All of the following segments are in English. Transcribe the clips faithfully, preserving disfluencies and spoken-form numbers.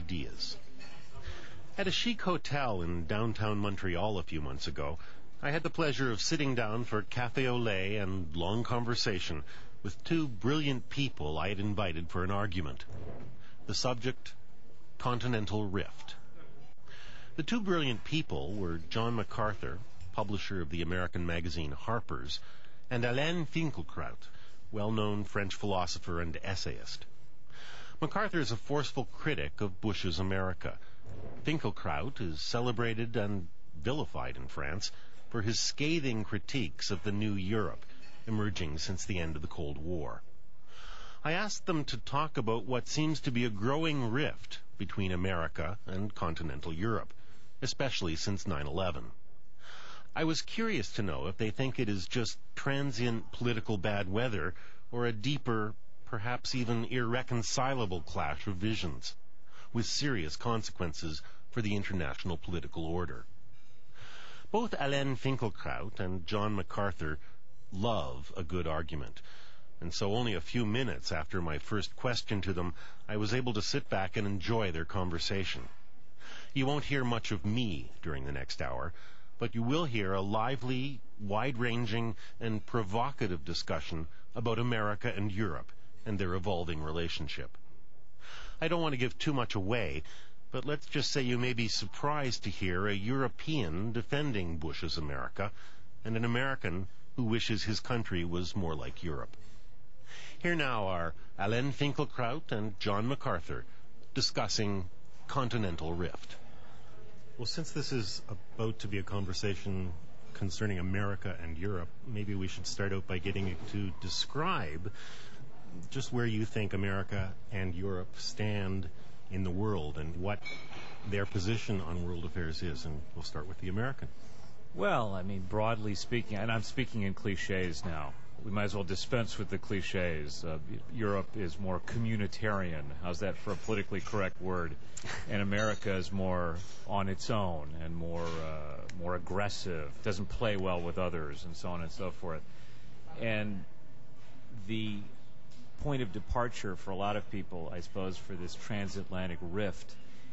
ideas. At a chic hotel in downtown Montreal a few months ago, I had the pleasure of sitting down for café au lait and long conversation with two brilliant people I had invited for an argument. The subject, Continental Rift. The two brilliant people were John MacArthur, publisher of the American magazine Harper's, and Alain Finkielkraut, well-known French philosopher and essayist. MacArthur is a forceful critic of Bush's America. Finkielkraut is celebrated and vilified in France for his scathing critiques of the new Europe emerging since the end of the Cold War. I asked them to talk about what seems to be a growing rift between America and continental Europe, especially since nine eleven. I was curious to know if they think it is just transient political bad weather or a deeper, perhaps even irreconcilable clash of visions, with serious consequences for the international political order. Both Alain Finkielkraut and John MacArthur love a good argument, and so only a few minutes after my first question to them, I was able to sit back and enjoy their conversation. You won't hear much of me during the next hour, but you will hear a lively, wide-ranging, and provocative discussion about America and Europe and their evolving relationship. I don't want to give too much away, but let's just say you may be surprised to hear a European defending Bush's America and an American who wishes his country was more like Europe. Here now are Alain Finkielkraut and John MacArthur discussing Continental Rift. Well, since this is about to be a conversation concerning America and Europe, maybe we should start out by getting you to describe just where you think America and Europe stand in the world and what their position on world affairs is. And we'll start with the American. Well, I mean, broadly speaking, and I'm speaking in cliches now. We might as well dispense with the cliches. Uh, Europe is more communitarian. How's that for a politically correct word? And America is more on its own and more uh, more aggressive, doesn't play well with others, and so on and so forth. And the point of departure for a lot of people, I suppose, for this transatlantic rift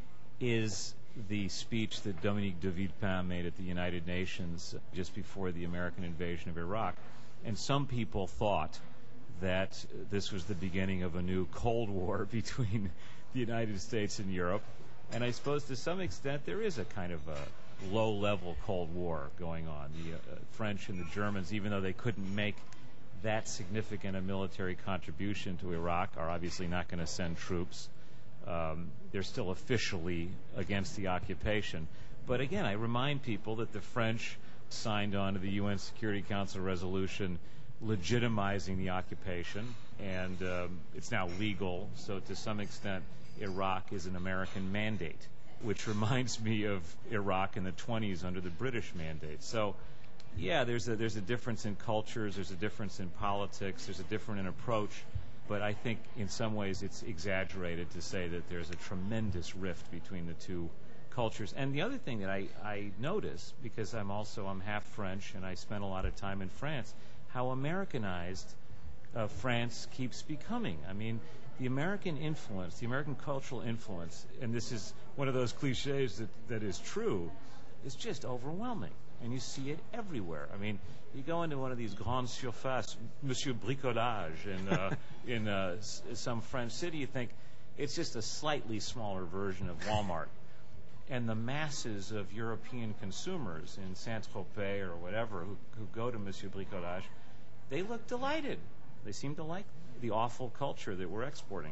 is the speech that Dominique de Villepin made at the United Nations just before the American invasion of Iraq. And some people thought that this was the beginning of a new Cold War between the United States and Europe. And I suppose to some extent there is a kind of a low-level Cold War going on. The uh, French and the Germans, even though they couldn't make that significant a military contribution to Iraq, are obviously not going to send troops. Um, they're still officially against the occupation. But again, I remind people that the French signed on to the U N Security Council resolution legitimizing the occupation, and um, it's now legal. So to some extent, Iraq is an American mandate, which reminds me of Iraq in the twenties under the British mandate. So yeah, there's a there's a difference in cultures, there's a difference in politics, there's a difference in approach, but I think in some ways it's exaggerated to say that there's a tremendous rift between the two cultures. And the other thing that I, I notice, because I'm also I'm half French and I spent a lot of time in France, how Americanized uh, France keeps becoming. I mean, the American influence, the American cultural influence, and this is one of those cliches that, that is true, is just overwhelming. And you see it everywhere. I mean, you go into one of these grandes surfaces, Monsieur Bricolage, in, uh, in uh, s- some French city, you think it's just a slightly smaller version of Walmart. And the masses of European consumers in Saint-Tropez or whatever who, who go to Monsieur Bricolage, they look delighted. They seem to like the awful culture that we're exporting.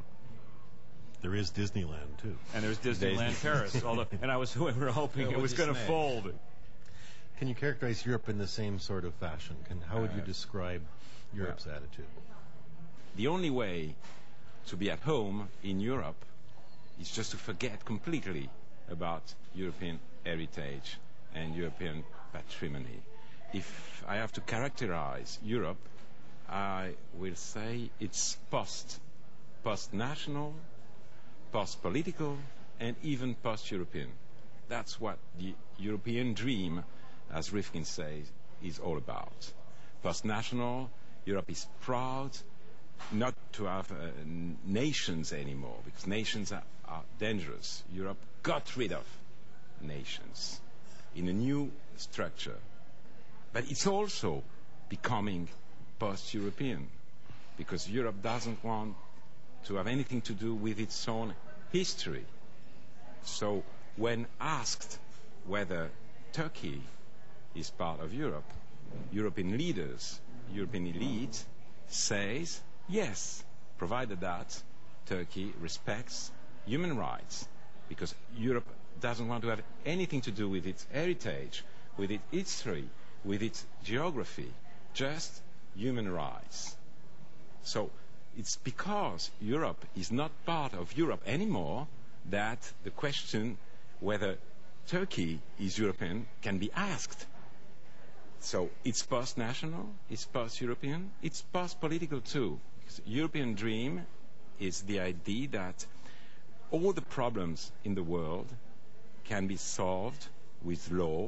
There is Disneyland, too. And there's Disneyland Paris. Although, and I was we were hoping it was going to fold. Can you characterize Europe in the same sort of fashion? Can, how would you describe Europe's well, attitude? The only way to be at home in Europe is just to forget completely about European heritage and European patrimony. If I have to characterize Europe, I will say it's post, post-national, post-political, and even post-European. That's what the European dream, as Rifkin says, is all about. Post-national, Europe is proud not to have uh, n- nations anymore, because nations are, are dangerous. Europe got rid of nations in a new structure. But it's also becoming post-European, because Europe doesn't want to have anything to do with its own history. So when asked whether Turkey is part of Europe, European leaders, European elite says yes, provided that Turkey respects human rights, because Europe doesn't want to have anything to do with its heritage, with its history, with its geography, just human rights. So it's because Europe is not part of Europe anymore that the question whether Turkey is European can be asked. So it's post-national, it's post-European, it's post-political too. The European dream is the idea that all the problems in the world can be solved with law,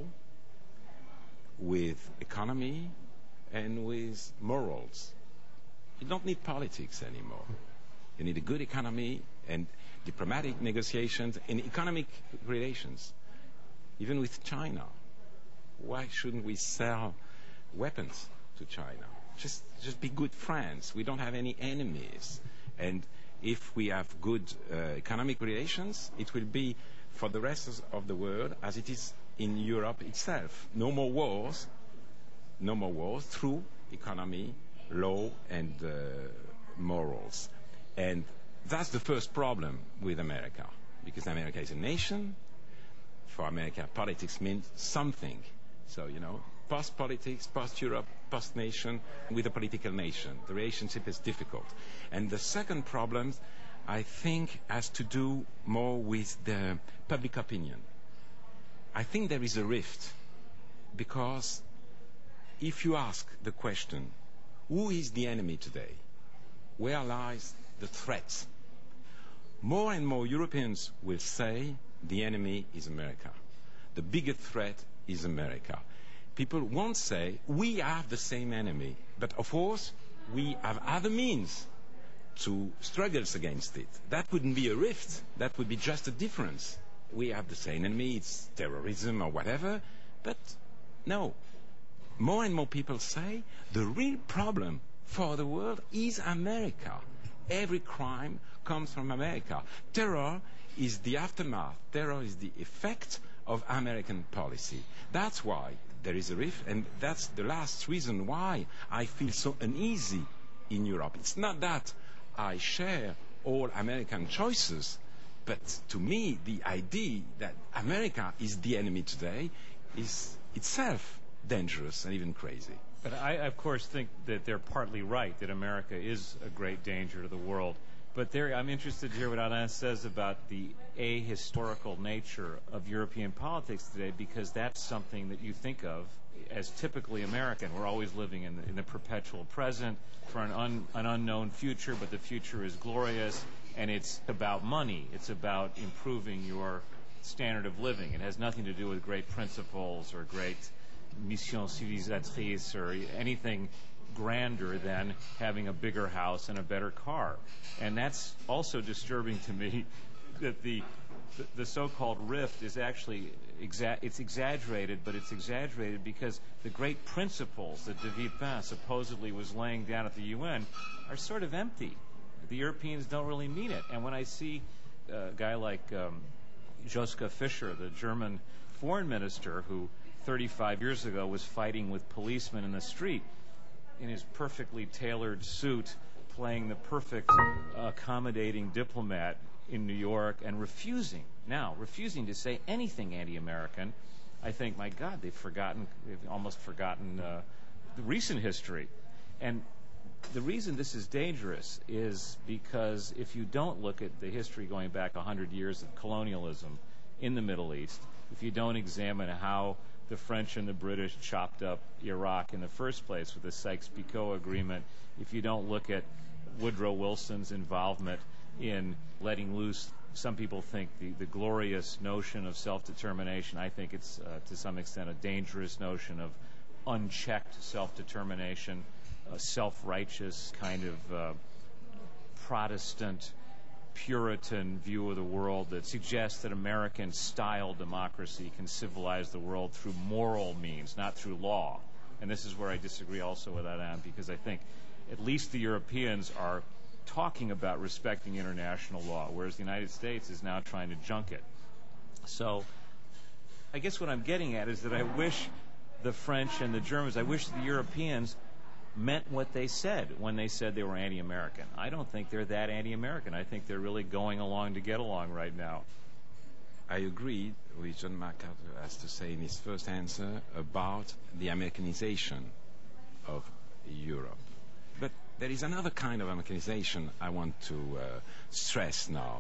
with economy, and with morals. You don't need politics anymore. You need a good economy and diplomatic negotiations and economic relations, even with China. Why shouldn't we sell weapons to China? Just, just be good friends. We don't have any enemies. And if we have good uh, economic relations, it will be for the rest of the world as it is in Europe itself. No more wars, no more wars through economy, law, and uh, morals. And that's the first problem with America, because America is a nation. For America, politics means something. So, you know, post-politics, post-Europe, post-nation, with a political nation. The relationship is difficult. And the second problem, I think, has to do more with the public opinion. I think there is a rift, because if you ask the question, who is the enemy today? Where lies the threat? More and more Europeans will say the enemy is America. The biggest threat is America. People won't say we have the same enemy, but of course we have other means to struggle against it. That wouldn't be a rift. That would be just a difference. We have the same enemy, it's terrorism or whatever, but no. More and more people say the real problem for the world is America. Every crime comes from America. Terror is the aftermath. Terror is the effect of American policy. That's why there is a rift, and that's the last reason why I feel so uneasy in Europe. It's not that I share all American choices, but to me, the idea that America is the enemy today is itself dangerous and even crazy. But I, of course, think that they're partly right, that America is a great danger to the world. But there, I'm interested to hear what Alain says about the ahistorical nature of European politics today, because that's something that you think of as typically American. We're always living in the, in the perpetual present for an, un, an unknown future, but the future is glorious, and it's about money. It's about improving your standard of living. It has nothing to do with great principles or great mission civilisatrice or anything grander than having a bigger house and a better car. And that's also disturbing to me, that the the, the so-called rift is actually exa- it's exaggerated, but it's exaggerated because the great principles that de Villepin supposedly was laying down at the U N are sort of empty. The Europeans don't really mean it. And when I see a guy like um, Joschka Fischer, the German foreign minister, who thirty-five years ago was fighting with policemen in the street in his perfectly tailored suit, playing the perfect uh, accommodating diplomat in New York, and refusing, now, refusing to say anything anti-American, I think, my God, they've forgotten, they've almost forgotten uh, the recent history. And the reason this is dangerous is because if you don't look at the history going back one hundred years of colonialism in the Middle East, if you don't examine how the French and the British chopped up Iraq in the first place with the Sykes-Picot Agreement, if you don't look at Woodrow Wilson's involvement in letting loose, some people think, the, the glorious notion of self-determination. I think it's, uh, to some extent, a dangerous notion of unchecked self-determination, a self-righteous kind of uh, Protestant, Puritan view of the world that suggests that American-style democracy can civilize the world through moral means, not through law. And this is where I disagree also with Adam, because I think at least the Europeans are talking about respecting international law, whereas the United States is now trying to junk it. So I guess what I'm getting at is that I wish the French and the Germans, I wish the Europeans meant what they said when they said they were anti-American. I don't think they're that anti-American. I think they're really going along to get along right now. I agree with John MacArthur has to say in his first answer about the Americanization of Europe. But there is another kind of Americanization I want to uh, stress now.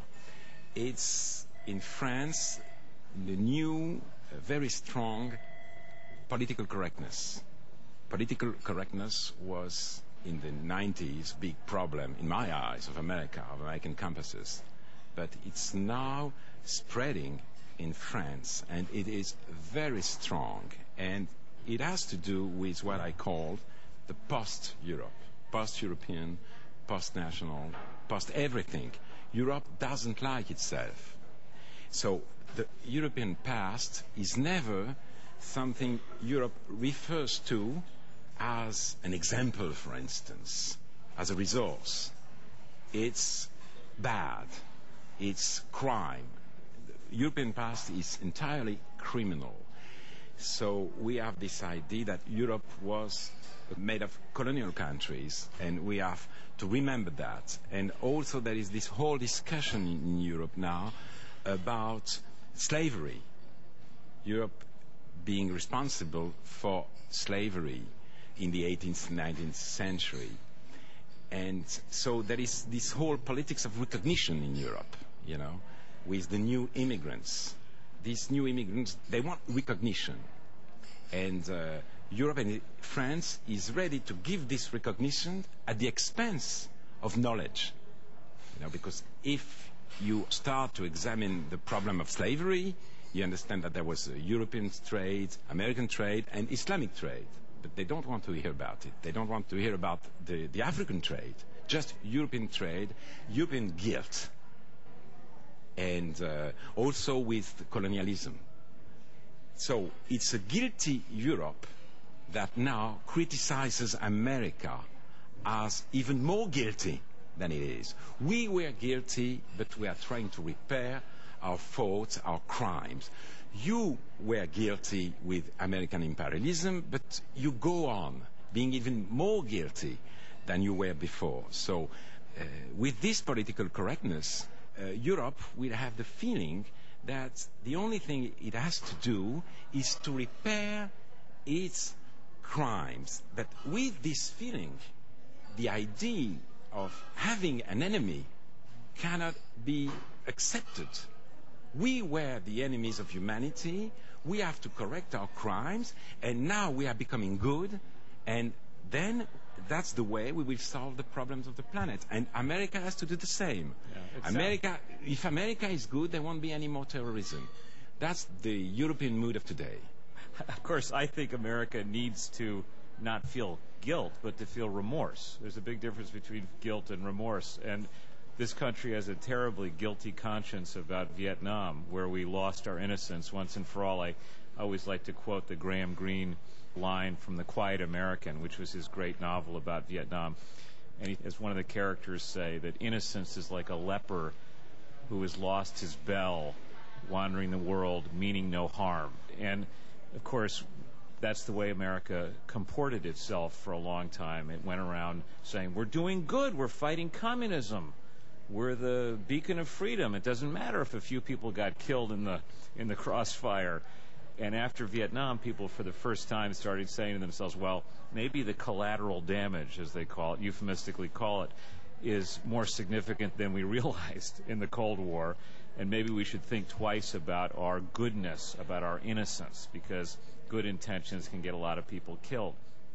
It's in France the new, uh, very strong political correctness. Political correctness was in the nineties big problem in my eyes of America, of American campuses. But it's now spreading in France, and it is very strong. And it has to do with what I call the post-Europe, post-European, post-national, post-everything. Europe doesn't like itself. So the European past is never something Europe refers to as an example, for instance, as a resource. It's bad. It's crime. The European past is entirely criminal. So we have this idea that Europe was made of colonial countries, and we have to remember that. And also there is this whole discussion in Europe now about slavery. Europe being responsible for slavery in the eighteenth, nineteenth century. And so there is this whole politics of recognition in Europe, you know, with the new immigrants. These new immigrants, they want recognition. And uh, Europe and France is ready to give this recognition at the expense of knowledge. You know, because if you start to examine the problem of slavery, you understand that there was a European trade, American trade, and Islamic trade. But they don't want to hear about it. They don't want to hear about the, the African trade. Just European trade, European guilt. And uh, also with colonialism. So it's a guilty Europe that now criticizes America as even more guilty than it is. We were guilty, but we are trying to repair our faults, our crimes. You were guilty with American imperialism, but you go on being even more guilty than you were before. So uh, with this political correctness, uh, Europe will have the feeling that the only thing it has to do is to repair its crimes. But with this feeling, the idea of having an enemy cannot be accepted. We were the enemies of humanity. We have to correct our crimes, and now we are becoming good, and then that's the way we will solve the problems of the planet. And America has to do the same. Yeah, America, if America is good, there won't be any more terrorism. That's the European mood of today. Of course, I think America needs to not feel guilt, but to feel remorse. There's a big difference between guilt and remorse. And this country has a terribly guilty conscience about Vietnam, where we lost our innocence once and for all. I always like to quote the Graham Greene line from The Quiet American, which was his great novel about Vietnam. And he, as one of the characters say, that innocence is like a leper who has lost his bell, wandering the world, meaning no harm. And, of course, that's the way America comported itself for a long time. It went around saying, we're doing good, we're fighting communism. We're the beacon of freedom. It doesn't matter if a few people got killed in the in the crossfire. And after Vietnam, people for the first time started saying to themselves, well, maybe the collateral damage, as they call it, euphemistically call it, is more significant than we realized in the Cold War. And maybe we should think twice about our goodness, about our innocence, because good intentions can get a lot of people killed.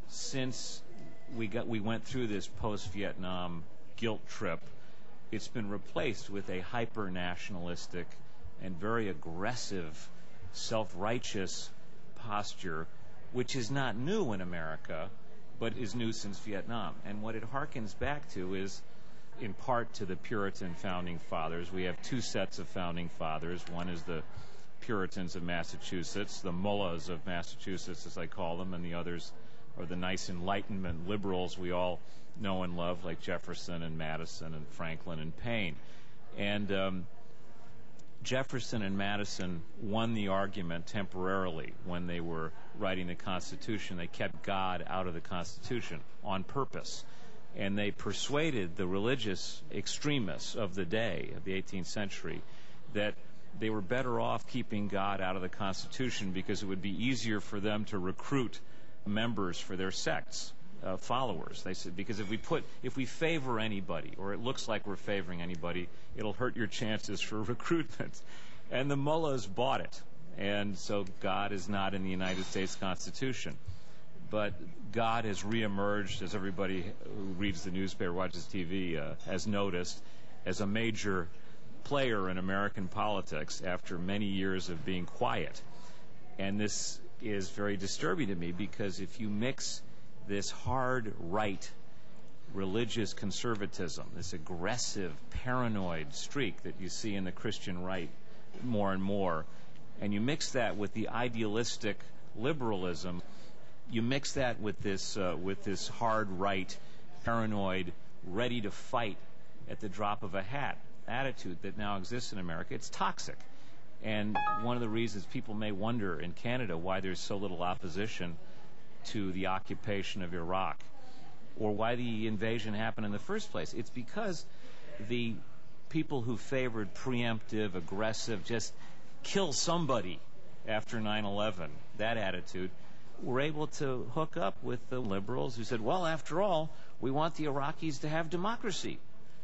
Since we got we went through this post-Vietnam guilt trip, it's been replaced with a hyper-nationalistic and very aggressive, self-righteous posture, which is not new in America, but is new since Vietnam. And what it harkens back to is in part to the Puritan founding fathers. We have two sets of founding fathers. One is the Puritans of Massachusetts, the mullahs of Massachusetts, as I call them, and the others are the nice Enlightenment liberals we all know and love, like Jefferson and Madison and Franklin and Paine. And um, Jefferson and Madison won the argument temporarily when they were writing the Constitution. They kept God out of the Constitution on purpose. And they persuaded the religious extremists of the day, of the eighteenth century, that they were better off keeping God out of the Constitution because it would be easier for them to recruit members for their sects, uh, followers. They said, because if we put, if we favor anybody, or it looks like we're favoring anybody, it'll hurt your chances for recruitment. And the mullahs bought it. And so God is not in the United States Constitution. But God has reemerged, as everybody who reads the newspaper, watches T V, uh, has noticed, as a major player in American politics after many years of being quiet. And this is very disturbing to me, because if you mix this hard right religious conservatism, this aggressive paranoid streak that you see in the Christian right more and more, and you mix that with the idealistic liberalism, you mix that with this uh, with this hard right paranoid ready to fight at the drop of a hat attitude that now exists in America, it's toxic. And one of the reasons people may wonder in Canada why there's so little opposition to the occupation of Iraq, or why the invasion happened in the first place, it's because the people who favored preemptive, aggressive, just kill somebody after nine eleven, that attitude, were able to hook up with the liberals who said, well, after all, we want the Iraqis to have democracy.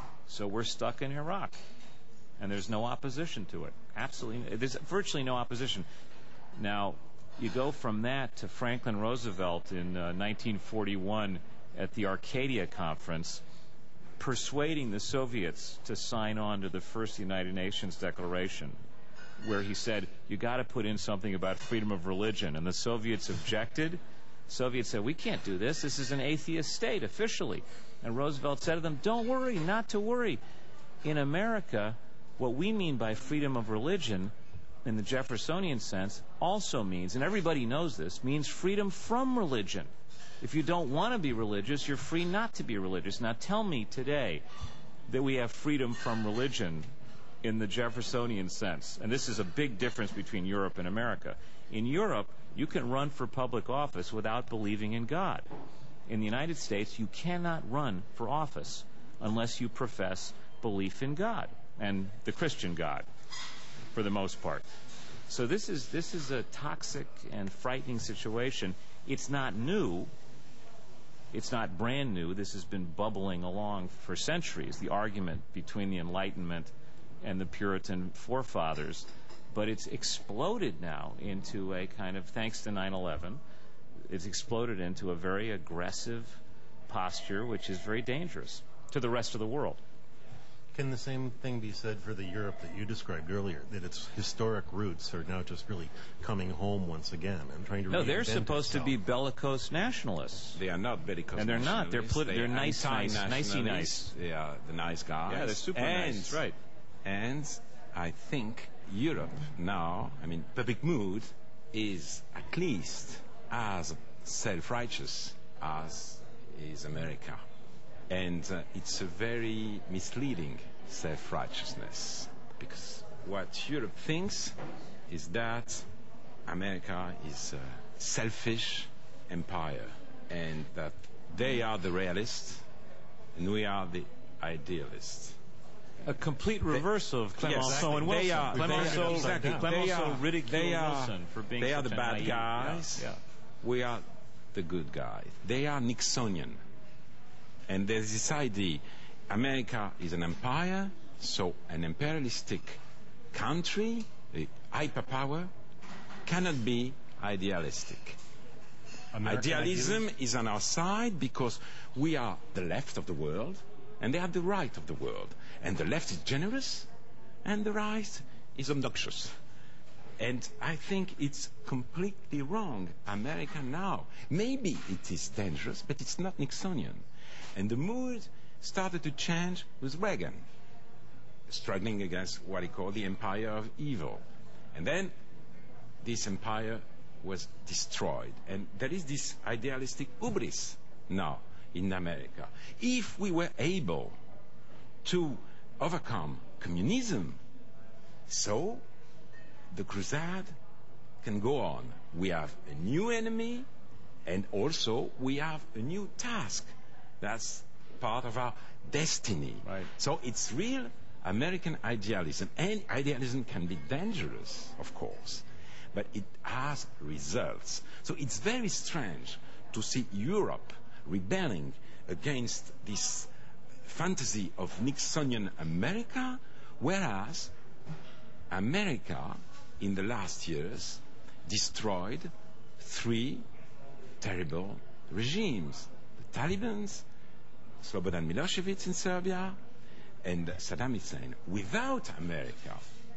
So we're stuck in Iraq. And there's no opposition to it. Absolutely. There's virtually no opposition. Now, you go from that to Franklin Roosevelt in uh, nineteen forty-one at the Arcadia Conference, persuading the Soviets to sign on to the first United Nations Declaration, where he said, you got to put in something about freedom of religion. And the Soviets objected. Soviets said, we can't do this. This is an atheist state, officially. And Roosevelt said to them, don't worry, not to worry. In America, what we mean by freedom of religion, in the Jeffersonian sense, also means, and everybody knows this, means freedom from religion. If you don't want to be religious, you're free not to be religious. Now tell me today that we have freedom from religion in the Jeffersonian sense. And this is a big difference between Europe and America. In Europe, you can run for public office without believing in God. In the United States, you cannot run for office unless you profess belief in God, and the Christian God, for the most part. So this is this is a toxic and frightening situation. It's not new. It's not brand new. This has been bubbling along for centuries, the argument between the Enlightenment and the Puritan forefathers. But it's exploded now into a kind of, thanks to nine eleven, it's exploded into a very aggressive posture, which is very dangerous to the rest of the world. Can the same thing be said for the Europe that you described earlier, that its historic roots are now just really coming home once again and trying to No, they're reinvent supposed itself? to be bellicose nationalists. They are not bellicose And they're not. They're nationalists. polit- they're nice, nice, nicey nice. They are the nice guys. Yeah, they're super and, nice. Right. And I think Europe now, I mean, public mood is at least as self-righteous as is America. And uh, it's a very misleading self-righteousness, because what Europe thinks is that America is a selfish empire, and that they are the realists and we are the idealists. A complete reversal of Clemenceau Yes, and they Wilson. are- Clemenceau, exactly. Clemenceau They are- ridiculed they are- Wilson for being They are such the a bad naive- guys. Yeah, yeah. We are the good guys. They are Nixonian. And there's this idea, America is an empire, so an imperialistic country, a hyperpower, cannot be idealistic. American Idealism idealism? is on our side because we are the left of the world and they are the right of the world. And the left is generous and the right is obnoxious. And I think it's completely wrong. America now, maybe it is dangerous, but it's not Nixonian. And the mood started to change with Reagan, struggling against what he called the empire of evil. And then this empire was destroyed. And there is this idealistic hubris now in America. If we were able to overcome communism, so the crusade can go on. We have a new enemy, and also we have a new task. That's part of our destiny. Right. So it's real American idealism. And idealism can be dangerous, of course, but it has results. So it's very strange to see Europe rebelling against this fantasy of Nixonian America, whereas America in the last years destroyed three terrible regimes: the Taliban, Slobodan Milosevic in Serbia, and Saddam Hussein. Without America,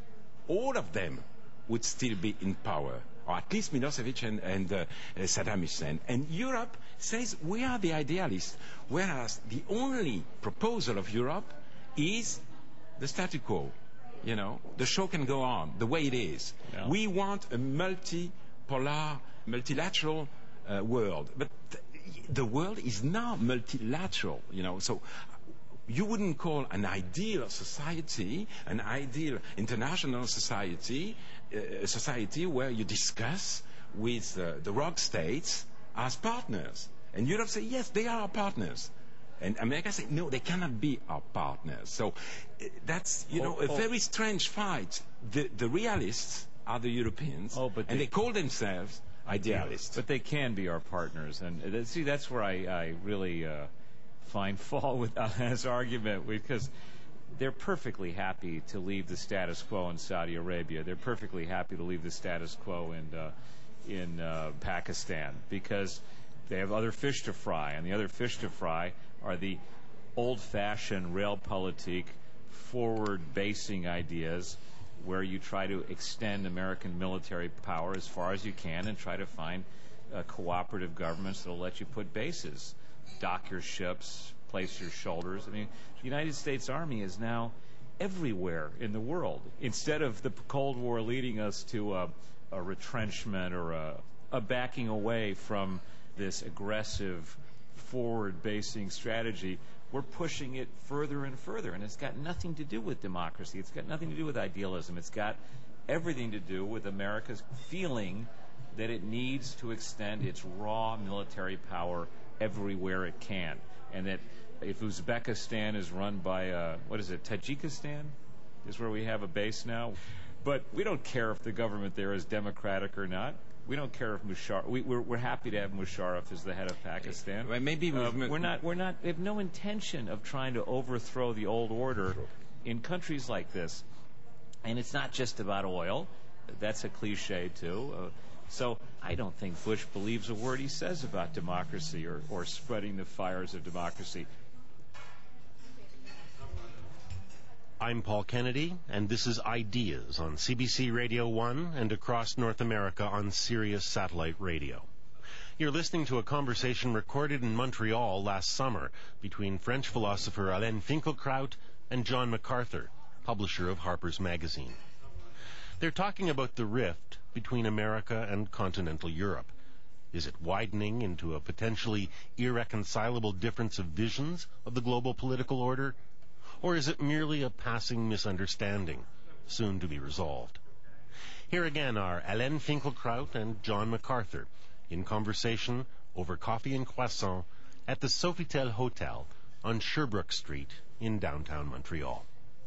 all of them would still be in power, or at least Milosevic and, and uh, Saddam Hussein. And Europe says we are the idealists, whereas the only proposal of Europe is the status quo. You know, the show can go on the way it is. Yeah. We want a multipolar, multilateral uh, world, but th- the world is now multilateral. You know, so you wouldn't call an ideal society an ideal international society, uh, a society where you discuss with uh, the rogue states as partners. And Europe say yes, they are our partners. And America said, no, they cannot be our partners. So uh, that's, you know, Oh, a oh. very strange fight. The, the realists are the Europeans, Oh, but and they- they call themselves idealists. But they can be our partners, and uh, see, that's where I, I really uh, find fault with Alain's argument, because they're perfectly happy to leave the status quo in Saudi Arabia. They're perfectly happy to leave the status quo in uh, in uh, Pakistan, because they have other fish to fry, and the other fish to fry are the old-fashioned realpolitik, forward-basing ideas, where you try to extend American military power as far as you can and try to find uh, cooperative governments that will let you put bases, dock your ships, place your shoulders. I mean, the United States Army is now everywhere in the world. Instead of the Cold War leading us to a, a retrenchment or a, a backing away from this aggressive, forward-basing strategy, we're pushing it further and further, and it's got nothing to do with democracy. It's got nothing to do with idealism. It's got everything to do with America's feeling that it needs to extend its raw military power everywhere it can, and that if Uzbekistan is run by, uh, what is it, Tajikistan is where we have a base now, but we don't care if the government there is democratic or not. We don't care if Musharraf. We, we're, we're happy to have Musharraf as the head of Pakistan. Well, maybe Uh, we've- we're not. We're not. We have no intention of trying to overthrow the old order in countries like this. And it's not just about oil. That's a cliche too. Uh, so I don't think Bush believes a word he says about democracy or, or spreading the fires of democracy. I'm Paul Kennedy, and this is Ideas on C B C Radio one and across North America on Sirius Satellite Radio. You're listening to a conversation recorded in Montreal last summer between French philosopher Alain Finkielkraut and John MacArthur, publisher of Harper's Magazine. They're talking about the rift between America and continental Europe. Is it widening into a potentially irreconcilable difference of visions of the global political order? Or is it merely a passing misunderstanding, soon to be resolved? Here again are Alain Finkielkraut and John MacArthur in conversation over coffee and croissant at the Sofitel Hotel on Sherbrooke Street in downtown Montreal.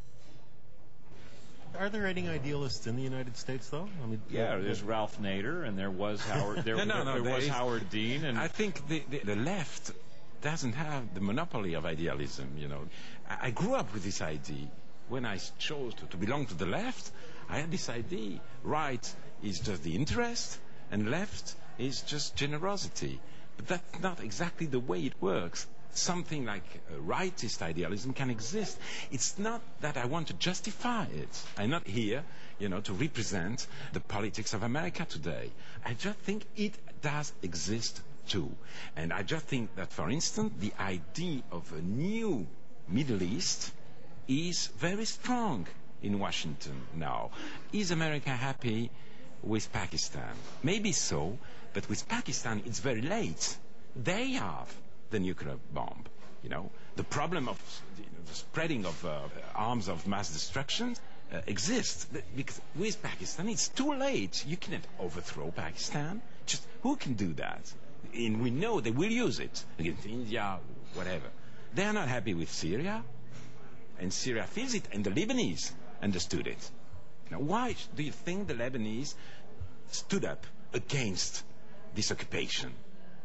Are there any idealists in the United States, though? I mean, Yeah, there's Ralph Nader, and there was Howard. There, No, no, there, no, there there was is- Howard Dean, and I think the, the, the left doesn't have the monopoly of idealism, you know. I, I grew up with this idea. When I chose to, to belong to the left, I had this idea. Right is just the interest, and left is just generosity. But that's not exactly the way it works. Something like a rightist idealism can exist. It's not that I want to justify it. I'm not here, you know, to represent the politics of America today. I just think it does exist too. And I just think that, for instance, the idea of a new Middle East is very strong in Washington now. Is America happy with Pakistan? Maybe so, but with Pakistan it's very late. They have the nuclear bomb. You know, the problem of you know, the spreading of uh, arms of mass destruction uh, exists because with Pakistan it's too late. You cannot overthrow Pakistan. Just who can do that? And we know they will use it against India, whatever. They are not happy with Syria, and Syria feels it, and the Lebanese understood it. Now, why do you think the Lebanese stood up against this occupation?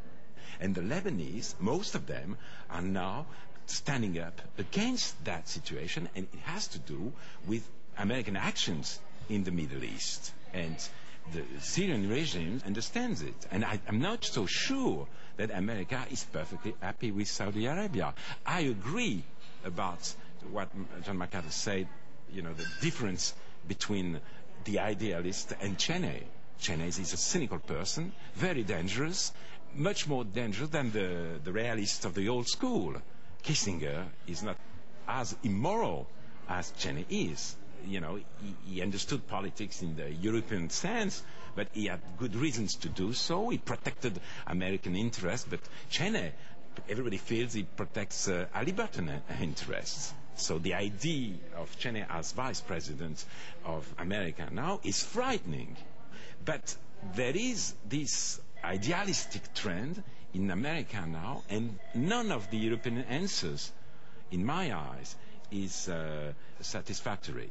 And the Lebanese, most of them, are now standing up against that situation, and it has to do with American actions in the Middle East. And the Syrian regime understands it. And I, I'm not so sure that America is perfectly happy with Saudi Arabia. I agree about what John MacArthur said, you know, the difference between the idealist and Cheney. Cheney is a cynical person, very dangerous, much more dangerous than the, the realist of the old school. Kissinger is not as immoral as Cheney is. You know, he, he understood politics in the European sense, but he had good reasons to do so. He protected American interests, but Cheney, everybody feels he protects uh, Halliburton interests. So the idea of Cheney as vice president of America now is frightening. But there is this idealistic trend in America now, and none of the European answers, in my eyes, is uh, satisfactory.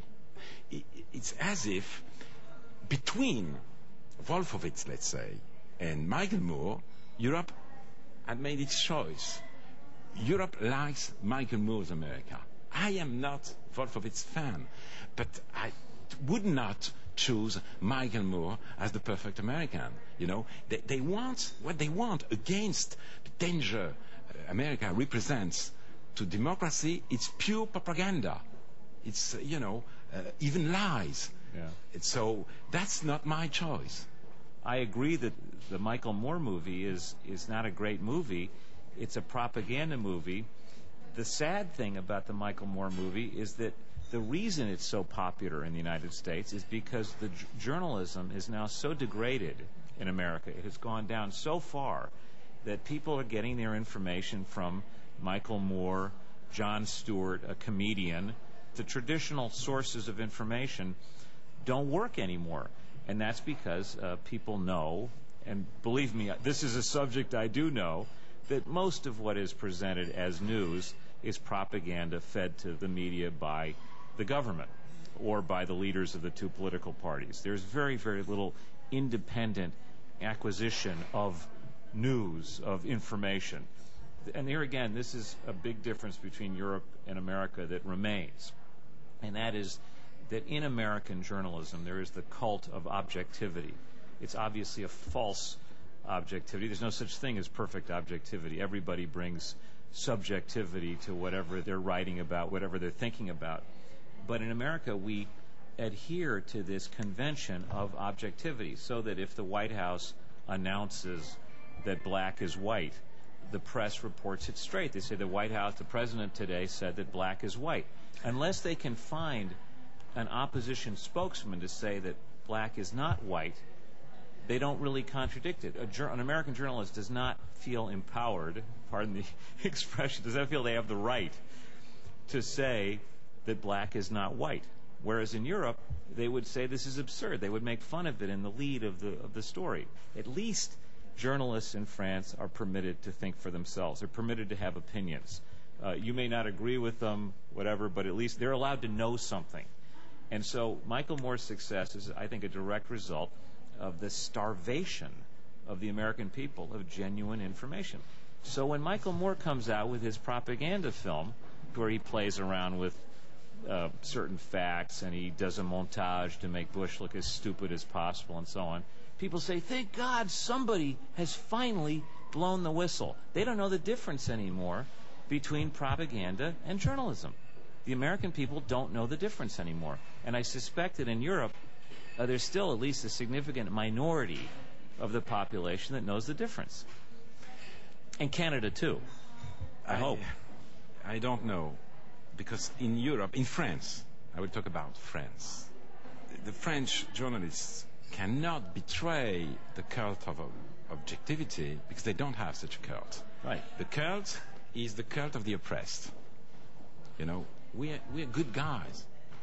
It's as if between Wolfowitz, let's say, and Michael Moore, Europe had made its choice. Europe likes Michael Moore's America. I am not Wolfowitz fan, but I would not choose Michael Moore as the perfect American. You know, they, they want what they want against the danger America represents to democracy. It's pure propaganda. It's, uh, you know, uh, even lies. Yeah. So that's not my choice. I agree that the Michael Moore movie is, is not a great movie. It's a propaganda movie. The sad thing about the Michael Moore movie is that the reason it's so popular in the United States is because the j- journalism is now so degraded in America. It has gone down so far that people are getting their information from Michael Moore, Jon Stewart, a comedian. The traditional sources of information don't work anymore. And that's because uh, people know, and believe me, this is a subject I do know, that most of what is presented as news is propaganda fed to the media by the government or by the leaders of the two political parties. There's very, very little independent acquisition of news, of information. And here again, this is a big difference between Europe and America that remains. And that is that in American journalism, there is the cult of objectivity. It's obviously a false objectivity. There's no such thing as perfect objectivity. Everybody brings subjectivity to whatever they're writing about, whatever they're thinking about. But in America, we adhere to this convention of objectivity, so that if the White House announces that black is white, the press reports it straight. They say the White House, the president today said that black is white. Unless they can find an opposition spokesman to say that black is not white, they don't really contradict it. A jur- an American journalist does not feel empowered, pardon the expression, does not feel they have the right to say that black is not white. Whereas in Europe, they would say this is absurd. They would make fun of it in the lead of the of the story. At least journalists in France are permitted to think for themselves. They're permitted to have opinions. Uh, you may not agree with them, whatever, but at least they're allowed to know something. And so Michael Moore's success is, I think, a direct result of the starvation of the American people of genuine information. So when Michael Moore comes out with his propaganda film, where he plays around with uh, certain facts and he does a montage to make Bush look as stupid as possible and so on, people say, thank God somebody has finally blown the whistle. They don't know the difference anymore between propaganda and journalism. The American people don't know the difference anymore. And I suspect that in Europe, uh, there's still at least a significant minority of the population that knows the difference. And Canada, too. I, I hope. I don't know. because in Europe, in France, I will talk about France. The French journalists cannot betray the cult of objectivity because they don't have such a cult. Right. The cult is the cult of the oppressed. You know, we're, we're good guys.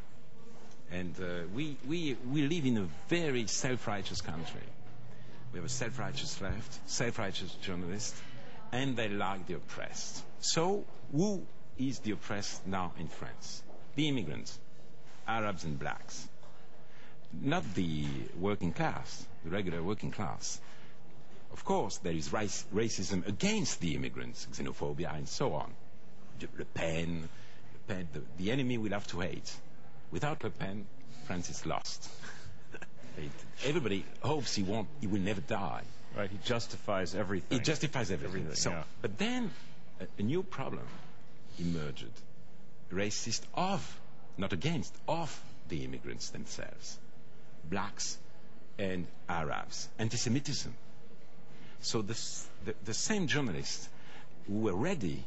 And uh, we, we, we live in a very self-righteous country. We have a self-righteous left, self-righteous journalists, and they like the oppressed. So, who is the oppressed now in France? The immigrants, Arabs and blacks. Not the working class, the regular working class. Of course, there is race, racism against the immigrants, xenophobia, and so on. Le Pen, Le Pen the, the enemy we love to hate. Without Le Pen, France is lost. It, everybody hopes he won't, he will never die. Right, he justifies everything. He justifies everything. Everything, so, yeah. But then a, a new problem emerged. Racist of, not against, of the immigrants themselves. Blacks and Arabs. Anti-Semitism. So this, the, the same journalists who were ready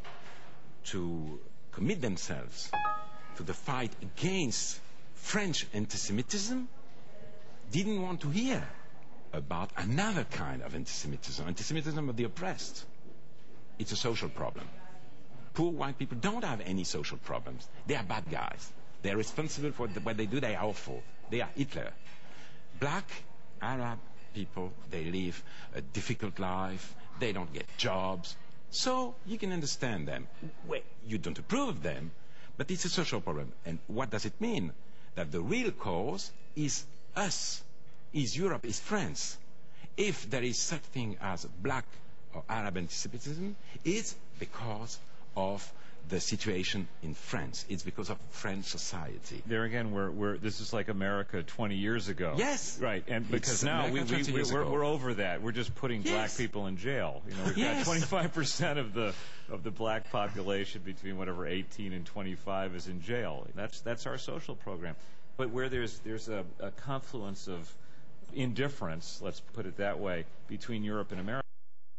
to commit themselves to the fight against French anti-Semitism didn't want to hear about another kind of anti-Semitism, anti-Semitism of the oppressed. It's a social problem. Poor white people don't have any social problems. They are bad guys. They are responsible for what they do. They are awful. They are Hitler. Black, Arab people, they live a difficult life. They don't get jobs. So you can understand them. Well, you don't approve of them, but it's a social problem. And what does it mean? That the real cause is us, is Europe, is France. If there is such thing as black or Arab anti-Semitism, it's because of the situation in France. It's because of French society. There again, we're, we're this is like America twenty years ago. Yes. Right, and because It's now we, America we, twenty we, years we're, ago. we're over that. We're just putting Yes. black people in jail. You know, we've Yes. got twenty-five percent of the of the black population between whatever eighteen and twenty-five is in jail. That's that's our social program. But where there's there's a, a confluence of indifference, let's put it that way, between Europe and America,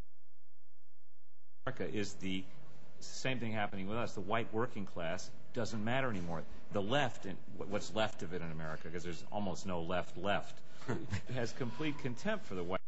is the same thing happening with us. The white working class doesn't matter anymore. The left, and what's left of it in America, because there's almost no left left, has complete contempt for the white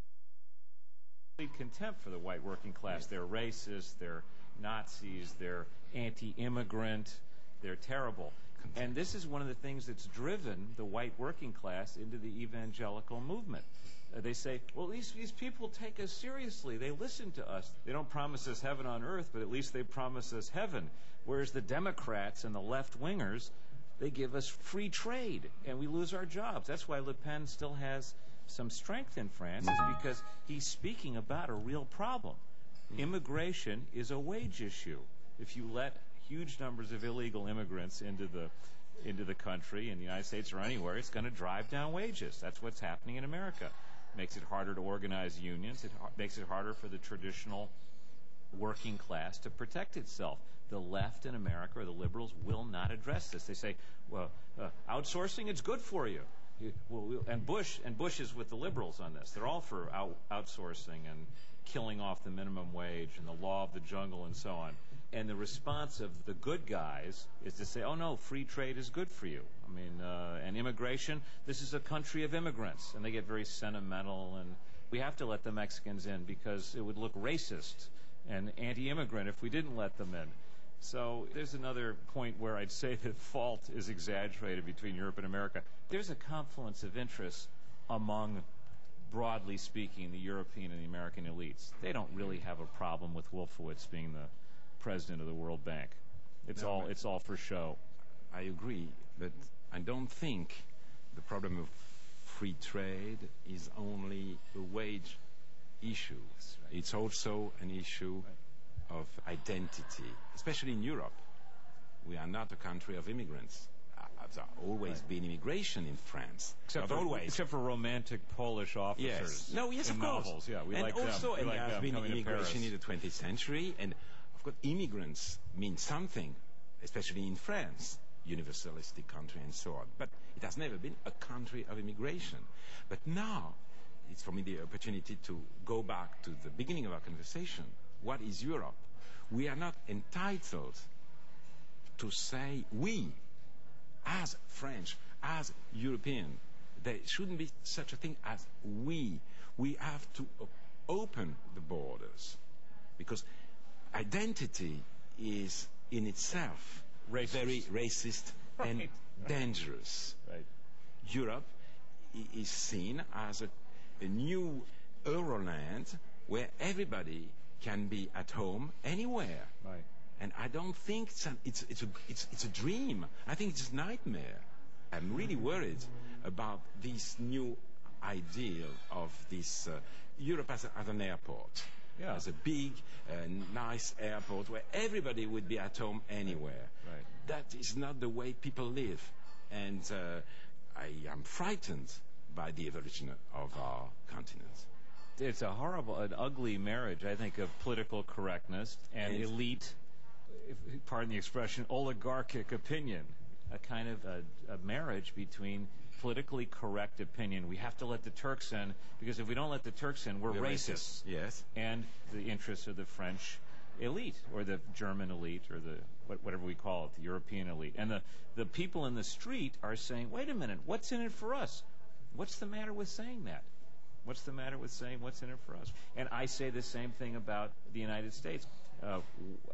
complete contempt for the white working class. They're racist, they're Nazis, they're anti-immigrant, they're terrible. And this is one of the things that's driven the white working class into the evangelical movement. Uh, they say, well, at least these people take us seriously. They listen to us. They don't promise us heaven on earth, but at least they promise us heaven. Whereas the Democrats and the left-wingers, they give us free trade, and we lose our jobs. That's why Le Pen still has some strength in France, is because he's speaking about a real problem. Immigration is a wage issue. If you let huge numbers of illegal immigrants into the into the country, in the United States or anywhere, it's going to drive down wages. That's what's happening in America. It makes it harder to organize unions. It ha- makes it harder for the traditional working class to protect itself. The left in America, or the liberals, will not address this. They say, well, uh, outsourcing, it's good for you. You- well, we- and Bush and Bush is with the liberals on this. They're all for out- outsourcing and killing off the minimum wage and the law of the jungle and so on. And the response of the good guys is to say, oh, no, free trade is good for you. I mean, uh, and immigration, this is a country of immigrants. And they get very sentimental. And we have to let the Mexicans in because it would look racist and anti-immigrant if we didn't let them in. So there's another point where I'd say that fault is exaggerated between Europe and America. There's a confluence of interests among, broadly speaking, the European and the American elites. They don't really have a problem with Wolfowitz being the president of the World Bank. It's No, all but- it's all for show. I agree, but I don't think the problem of free trade is only a wage issue. right. It's also an issue of identity, especially in Europe. We are not a country of immigrants. Uh, There's always Right. been immigration in France. Except not for, always. except for romantic Polish officers. Yes. No, yes, in of course. novels. Yeah, we and like also, them. We and like there them have been coming to immigration Paris. in the twentieth century, and of course, immigrants mean something, especially in France, universalistic country and so on. But it has never been a country of immigration. But now, it's for me the opportunity to go back to the beginning of our conversation. What is Europe? We are not entitled to say we, as French, as European, there shouldn't be such a thing as we. We have to op- open the borders, because identity is in itself Racist. very racist and Right. dangerous. Right. Europe i- is seen as a, a new Euroland where everybody can be at home anywhere. Right. And I don't think it's, an, it's, it's, a, it's, it's a dream. I think it's a nightmare. I'm really worried about this new ideal of this uh, Europe as, a, as an airport. Yeah. As a big, uh, nice airport where everybody would be at home anywhere. Right. That is not the way people live. And uh, I am frightened by the evolution of our continent. It's a horrible, an ugly marriage, I think, of political correctness and Yes. elite, if, pardon the expression, oligarchic opinion. A kind of a, a marriage between politically correct opinion. We have to let the Turks in, because if we don't let the Turks in, we're, We're racist. racist, yes. And the interests of the French elite, or the German elite, or the what- whatever we call it, the European elite. And the, the people in the street are saying, wait a minute, what's in it for us? What's the matter with saying that? What's the matter with saying what's in it for us? And I say the same thing about the United States. Uh,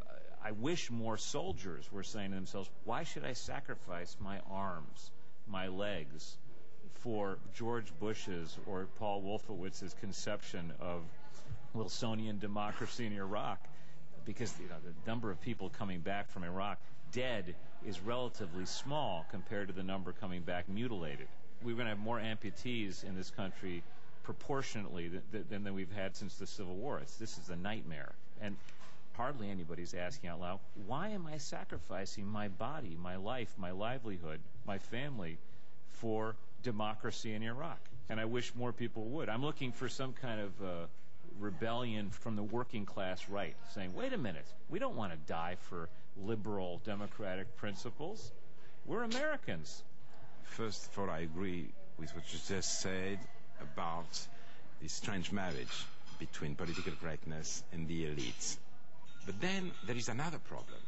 I wish more soldiers were saying to themselves, why should I sacrifice my arms, my legs, for George Bush's or Paul Wolfowitz's conception of Wilsonian democracy in Iraq? Because you know, the number of people coming back from Iraq dead is relatively small compared to the number coming back mutilated. We're going to have more amputees in this country proportionately than, than, than we've had since the Civil War. It's, this is a nightmare. And hardly anybody's asking out loud, why am I sacrificing my body, my life, my livelihood, my family for democracy in Iraq? And I wish more people would. I'm looking for some kind of uh, rebellion from the working class right, saying, wait a minute, we don't want to die for liberal democratic principles. We're Americans. First of all, I agree with what you just said about this strange marriage between political correctness and the elites. But then there is another problem.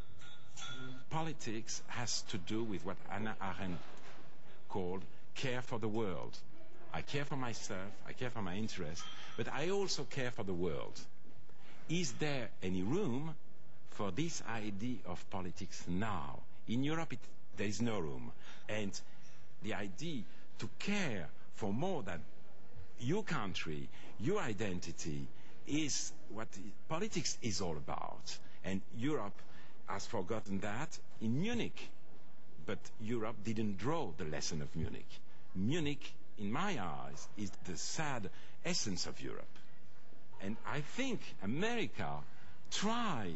Politics has to do with what Hannah Arendt called care for the world. I care for myself, I care for my interests, but I also care for the world. Is there any room for this idea of politics now? In Europe, it, there is no room. And the idea to care for more than your country, your identity, is what politics is all about. And Europe has forgotten that in Munich. But Europe didn't draw the lesson of Munich. Munich, in my eyes, is the sad essence of Europe. And I think America tried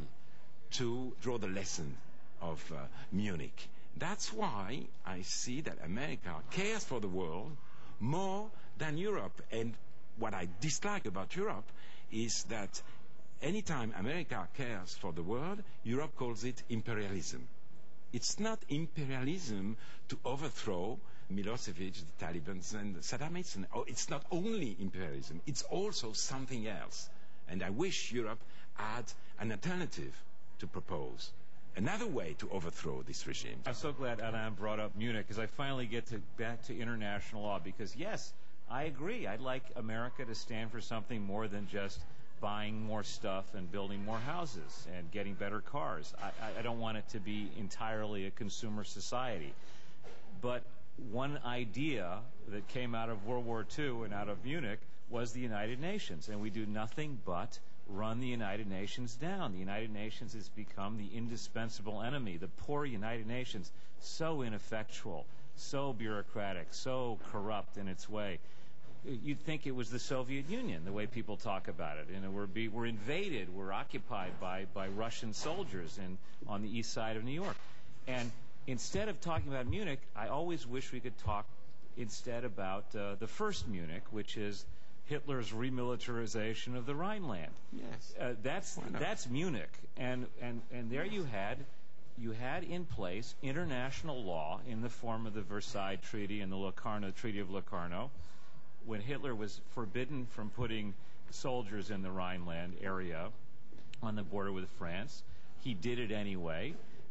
to draw the lesson of uh, Munich. That's why I see that America cares for the world more than Europe. And what I dislike about Europe is that anytime America cares for the world, Europe calls it imperialism. It's not imperialism to overthrow Milosevic, the Taliban, and Saddam Hussein. Oh, it's not only imperialism, it's also something else. And I wish Europe had an alternative to propose. Another way to overthrow this regime. I'm so glad Alain brought up Munich, because I finally get to back to international law. Because yes, I agree. I'd like America to stand for something more than just buying more stuff and building more houses and getting better cars. I, I don't want it to be entirely a consumer society. But one idea that came out of World War Two and out of Munich was the United Nations, and we do nothing but run the United Nations down. The United Nations has become the indispensable enemy. The poor United Nations, so ineffectual, so bureaucratic, so corrupt in its way. You'd think it was the Soviet Union, the way people talk about it. And we're, be, we're invaded, we're occupied by, by Russian soldiers in, on the east side of New York. And instead of talking about Munich, I always wish we could talk instead about uh, the first Munich, which is Hitler's remilitarization of the Rhineland. Yes. Uh, that's that's Munich, and, and and there you had you had in place international law in the form of the Versailles Treaty and the Locarno Treaty of Locarno, when Hitler was forbidden from putting soldiers in the Rhineland area on the border with France. He did it anyway.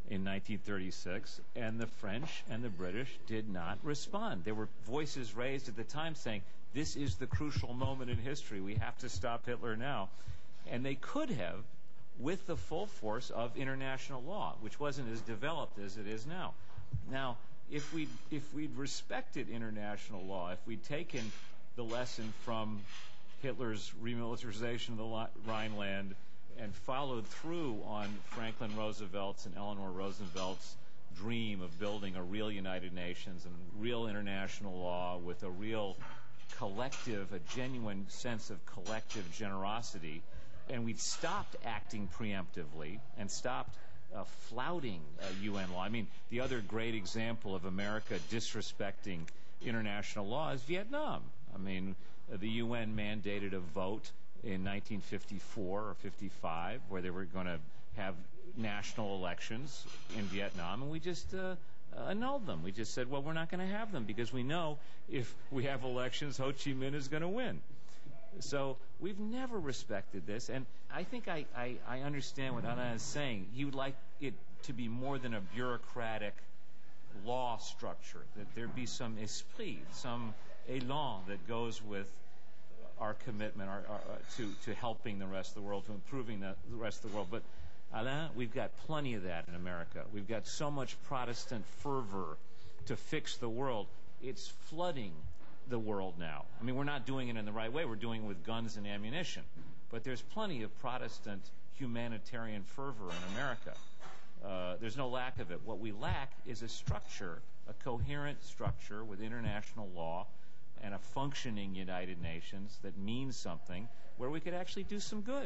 in nineteen thirty-six, and the French and the British did not respond. There were voices raised at the time saying, this is the crucial moment in history. We have to stop Hitler now. And they could have, with the full force of international law, which wasn't as developed as it is now. Now, if we'd, if we'd respected international law, if we'd taken the lesson from Hitler's remilitarization of the Rhineland and followed through on Franklin Roosevelt's and Eleanor Roosevelt's dream of building a real United Nations and real international law with a real collective, a genuine sense of collective generosity, and we'd stopped acting preemptively and stopped uh, flouting uh, U N law. I mean, the other great example of America disrespecting international law is Vietnam. I mean, uh, the U N mandated a vote in nineteen fifty-four or fifty-five where they were going to have national elections in Vietnam, and we just uh, uh, annulled them. We just said, well, we're not going to have them because we know if we have elections, Ho Chi Minh is going to win. So we've never respected this, and I think I, I, I understand what Anna is saying. He would like it to be more than a bureaucratic law structure, that there be some esprit, some élan that goes with our commitment our, our, to, to helping the rest of the world, to improving the, the rest of the world. But, Alain, we've got plenty of that in America. We've got so much Protestant fervor to fix the world. It's flooding the world now. I mean, we're not doing it in the right way. We're doing it with guns and ammunition. But there's plenty of Protestant humanitarian fervor in America. Uh, there's no lack of it. What we lack is a structure, a coherent structure with international law and a functioning United Nations that means something where we could actually do some good.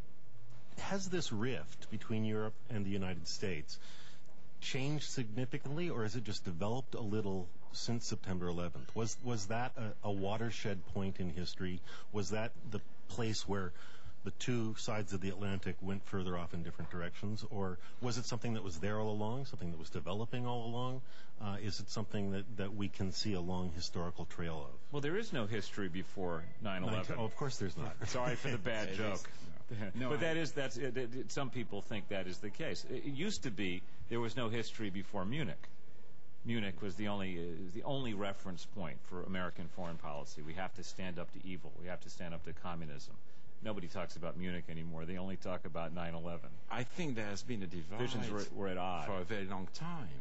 Has this rift between Europe and the United States changed significantly, or has it just developed a little since September eleventh? Was was that a, a watershed point in history? Was that the place where the two sides of the Atlantic went further off in different directions? Or was it something that was there all along, something that was developing all along? Uh, is it something that, that we can see a long historical trail of? Well, there is no history before nine eleven. Oh, of course there's not. Sorry for the bad joke. No, but I, that is, that's, it, it, some people think that is the case. It, it used to be there was no history before Munich. Munich was the only uh, the only reference point for American foreign policy. We have to stand up to evil. We have to stand up to communism. Nobody talks about Munich anymore. They only talk about nine eleven. I think there has been a divide Visions were, were at odds for a very long time.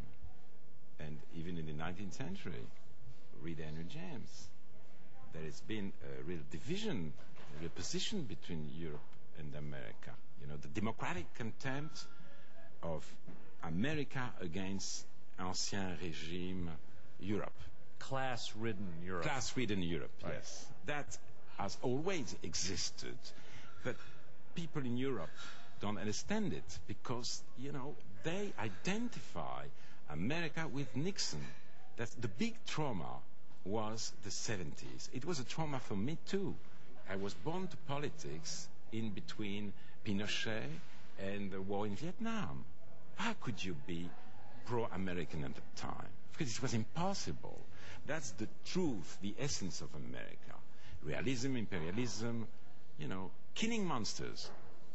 And even in the nineteenth century, read Henry James, there has been a real division, a real position between Europe and America. You know, the democratic contempt of America against Ancien Régime Europe. Class-ridden Europe. Class-ridden Europe, right. Yes. That has always existed. But people in Europe don't understand it because, you know, they identify America with Nixon. That's the big trauma was the seventies. It was a trauma for me too. I was born to politics in between Pinochet and the war in Vietnam. How could you be pro-American at the time? Because it was impossible. That's the truth, the essence of America. Realism, imperialism, you know, killing monsters.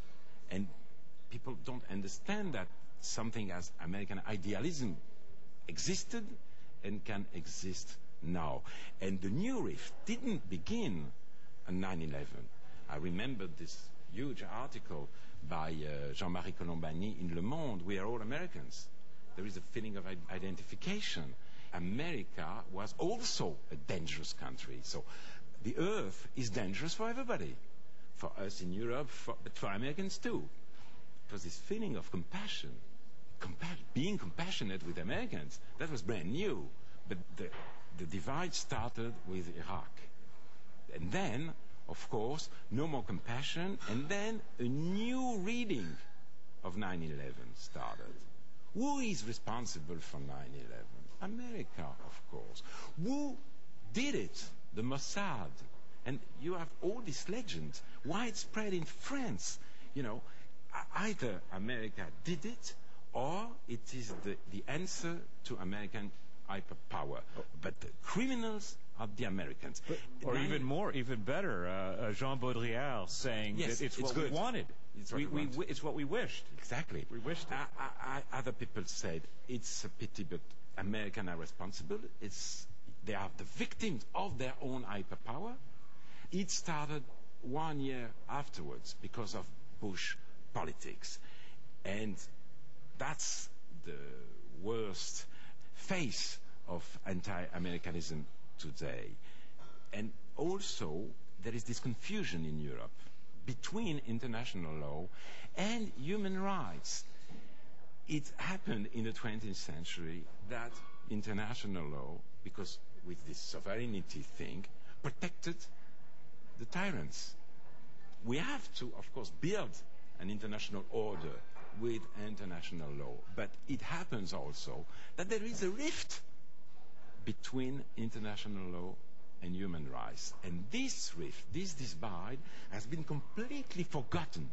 And people don't understand that something as American idealism existed and can exist now. And the new rift didn't begin on nine eleven. I remember this huge article by uh, Jean-Marie Colombani in Le Monde, We Are All Americans. There is a feeling of identification. America was also a dangerous country. So the earth is dangerous for everybody. For us in Europe, for, but for Americans too. It was this feeling of compassion. Compa- being compassionate with Americans, that was brand new. But the, the divide started with Iraq. And then, of course, no more compassion, and then a new reading of nine eleven started. Who is responsible for nine eleven? America, of course. Who did it? The Mossad. And you have all these legends widespread in France. You know, either America did it, or it is the, the answer to American hyperpower. But the criminals are the Americans. But, or Nine, even more, even better, uh, uh, Jean Baudrillard saying yes, that it's, it's what good. we wanted. It's what we, we we, want. it's what we wished. Exactly. We wished it. I, I, I, other people said it's a pity, but Americans are responsible. It's, they are the victims of their own hyperpower. It started one year afterwards because of Bush politics. And that's the worst face of anti-Americanism today. And also, there is this confusion in Europe between international law and human rights. It happened in the twentieth century that international law, because with this sovereignty thing, protected the tyrants. We have to, of course, build an international order with international law. But it happens also that there is a rift between international law and human rights. And this rift, this divide, has been completely forgotten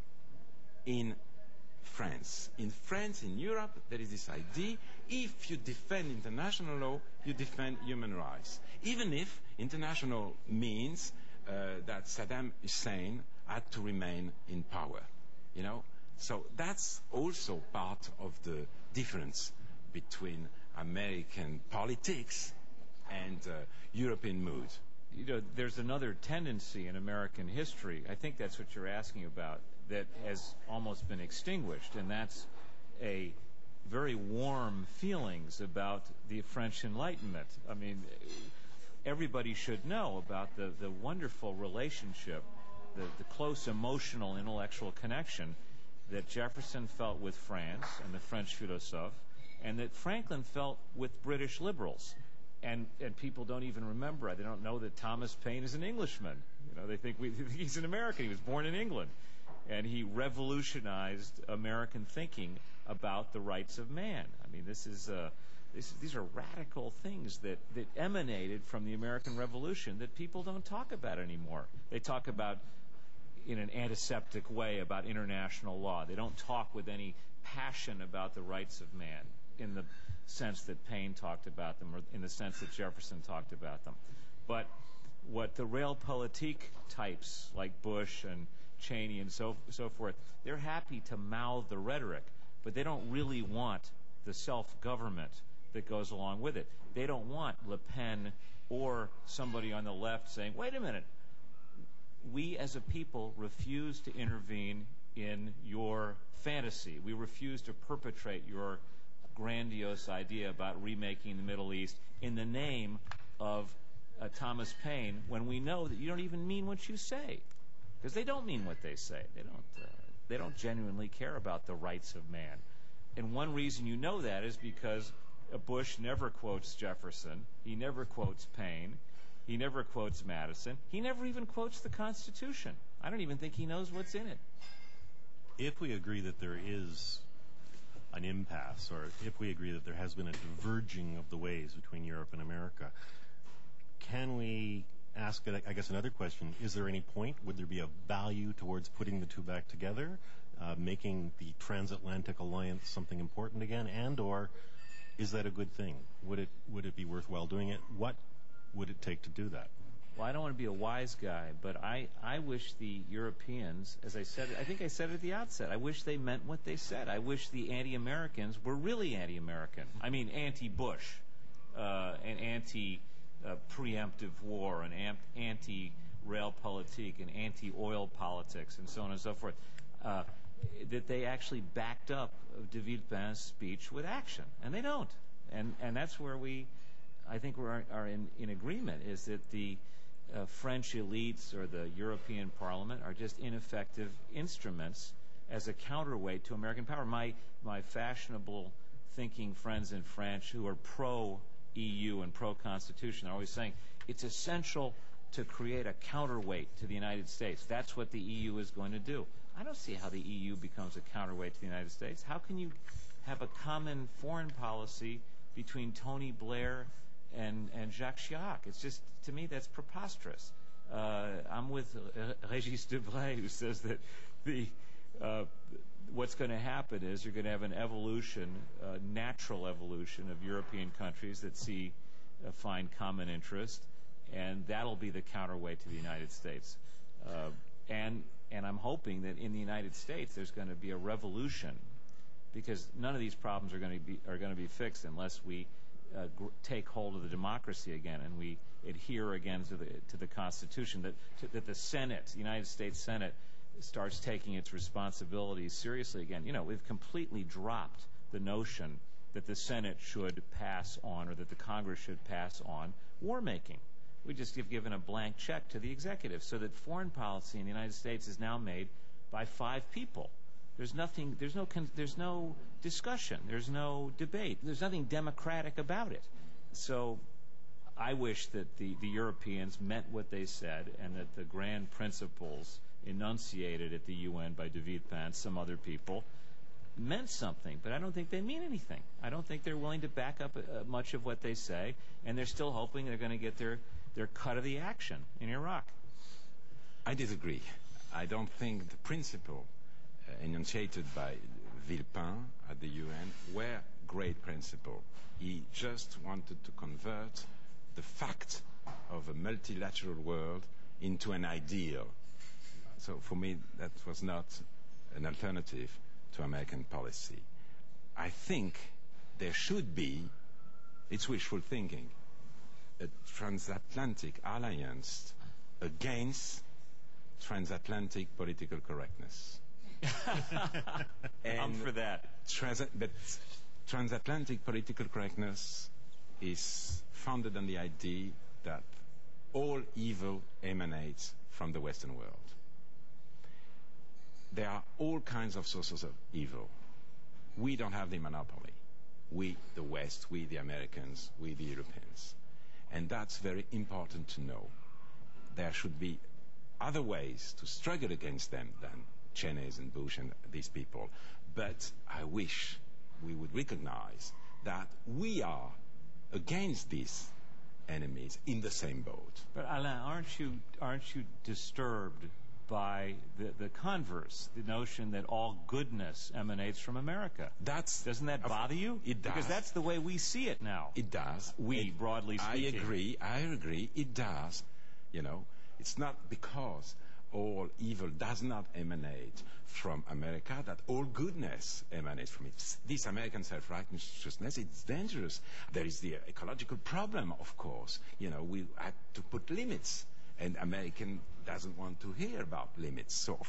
in France. In France, in Europe, there is this idea, if you defend international law, you defend human rights. Even if international means uh, that Saddam Hussein had to remain in power. You know? So that's also part of the difference between American politics and uh, European mood. You know, there's another tendency in American history, I think that's what you're asking about, that has almost been extinguished, and that's a very warm feelings about the French Enlightenment. I mean, everybody should know about the, the wonderful relationship, the, the close emotional, intellectual connection that Jefferson felt with France and the French philosophes, and that Franklin felt with British liberals. And, and people don't even remember it. They don't know that Thomas Paine is an Englishman. You know, they think we, he's an American. He was born in England. And he revolutionized American thinking about the rights of man. I mean, this is, uh, this, these are radical things that, that emanated from the American Revolution that people don't talk about anymore. They talk about in an antiseptic way about international law. They don't talk with any passion about the rights of man in the sense that Paine talked about them, or in the sense that Jefferson talked about them. But what the realpolitik types like Bush and Cheney and so so forth, they're happy to mouth the rhetoric, but they don't really want the self-government that goes along with it. They don't want Le Pen or somebody on the left saying, wait a minute, we as a people refuse to intervene in your fantasy. We refuse to perpetrate your grandiose idea about remaking the Middle East in the name of uh, Thomas Paine, when we know that you don't even mean what you say, because they don't mean what they say. They don't. Uh, they don't genuinely care about the rights of man. And one reason you know that is because uh, Bush never quotes Jefferson. He never quotes Paine. He never quotes Madison. He never even quotes the Constitution. I don't even think he knows what's in it. If we agree that there is an impasse, or if we agree that there has been a diverging of the ways between Europe and America, can we ask, I guess, another question? Is there any point? Would there be a value towards putting the two back together, uh, making the transatlantic alliance something important again, and or is that a good thing? Would it would it be worthwhile doing it? What would it take to do that? Well, I don't want to be a wise guy, but I, I wish the Europeans, as I said, I think I said it at the outset, I wish they meant what they said. I wish the anti-Americans were really anti-American. I mean, anti-Bush, uh, and anti-preemptive war, and amp- anti-realpolitik, and anti-oil politics, and so on and so forth. Uh, that they actually backed up de Villepin's speech with action, and they don't. And and that's where we, I think, we are, are in, in agreement, is that the Uh, French elites or the European Parliament are just ineffective instruments as a counterweight to American power. My my fashionable thinking friends in France who are pro-E U and pro-Constitution are always saying it's essential to create a counterweight to the United States. That's what the E U is going to do. I don't see how the E U becomes a counterweight to the United States. How can you have a common foreign policy between Tony Blair and, and Jacques Chirac? It's just, to me, that's preposterous. Uh, I'm with uh, Régis Debray, who says that the uh, what's going to happen is you're going to have an evolution, uh, natural evolution of European countries that see uh, find common interest, and that'll be the counterweight to the United States. Uh, and and I'm hoping that in the United States there's going to be a revolution, because none of these problems are going to be are going to be fixed unless we uh, gr- take hold of the democracy again and we adhere again to the to the Constitution. That to, that the Senate, the United States Senate, starts taking its responsibilities seriously again. You know, we've completely dropped the notion that the Senate should pass on, or that the Congress should pass on, war making. We just have given a blank check to the executive, so that foreign policy in the United States is now made by five people. There's nothing. There's no. There's no discussion. There's no debate. There's nothing democratic about it. So, I wish that the, the Europeans meant what they said, and that the grand principles enunciated at the U N by David Pence, some other people, meant something. But I don't think they mean anything. I don't think they're willing to back up uh, much of what they say, and they're still hoping they're going to get their, their cut of the action in Iraq. I disagree. I don't think the principle uh, enunciated by Villepin at the U N were great principle. He just wanted to convert the fact of a multilateral world into an ideal. So for me, that was not an alternative to American policy. I think there should be, it's wishful thinking, a transatlantic alliance against transatlantic political correctness. I'm for that. Trans- but transatlantic political correctness is founded on the idea that all evil emanates from the Western world. There are all kinds of sources of evil. We don't have the monopoly. We, the West, we, the Americans, we, the Europeans. And that's very important to know. There should be other ways to struggle against them than Cheney and Bush and these people. But I wish we would recognize that we are against these enemies in the same boat. But Alain, aren't you aren't you disturbed by the, the converse, the notion that all goodness emanates from America? That's Doesn't that bother you? It does. Because that's the way we see it now. It does. We, it, broadly speaking. I agree. I agree. It does. You know, it's not because all evil does not emanate from America that all goodness emanates from it. This American self-righteousness, it's dangerous. There is the ecological problem, of course. You know, we had to put limits, and American doesn't want to hear about limits. So, of